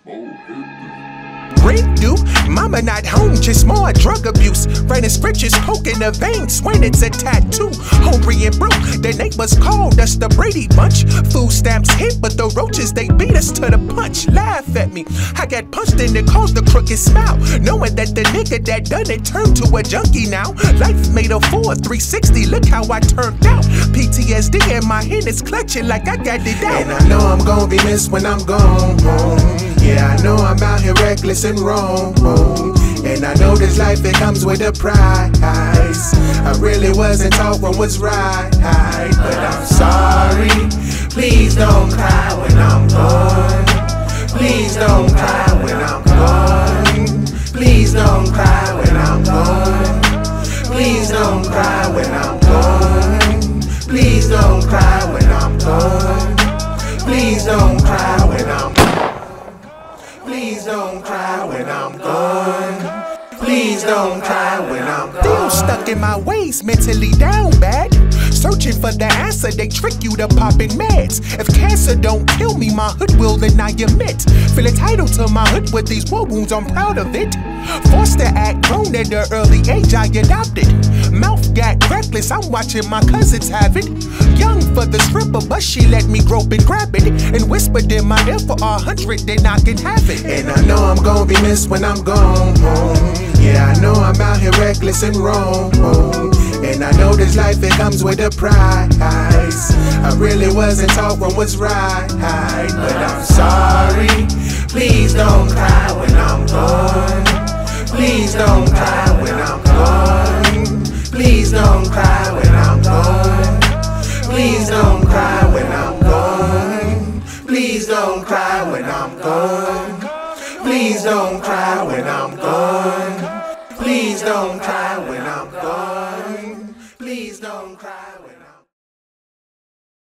Rent due, mama not home, just more drug abuse. Writing scriptures, poking the veins, when it's a tattoo. Hungry and broke, the neighbors called us the Brady Bunch. Food stamps hit, but the roaches, they beat us to the punch. Laugh at me, I got punched and it caused a crooked smile, knowing that the nigga that done it turned to a junkie now. Life made a 360, look how I turned out. PTSD in my hand is clutching like I got it out. And I know I'm gonna be missed when I'm gone home. Yeah, I know I'm out here reckless and wrong. And I know this life, it comes with a price. I really wasn't taught what was right, but I'm sorry. Please don't cry when I'm gone. Please don't cry when I'm gone. Please don't cry when I'm gone. Please don't cry when I'm gone. Please don't cry when I'm gone. Please don't cry when I'm gone. Please don't cry when I'm gone. Please don't cry when I'm gone. Feel stuck in my ways, mentally down bad. Searching for the answer, they trick you to popping meds. If cancer don't kill me, my hood will, then I admit. Feel entitled to my hood with these war wounds, I'm proud of it. Forced to act grown at an early age, I adopted. Mouth got reckless, I'm watching my cousins have it. Young for the stripper, but she let me grope and grab it. And whispered in my ear for 100, then I can have it. And I know I'm gonna be missed when I'm gone home. Yeah, I know I'm out here reckless and wrong. And I know this life, it comes with a price. I really wasn't taught what was right, but I'm sorry. Please don't cry when I'm gone. Please don't cry when I'm gone. Please don't cry when I'm gone. Please don't cry when I'm gone. Please don't cry when I'm gone. Please don't cry when I'm gone. Please don't cry when I'm gone. Please don't cry when I'm gone.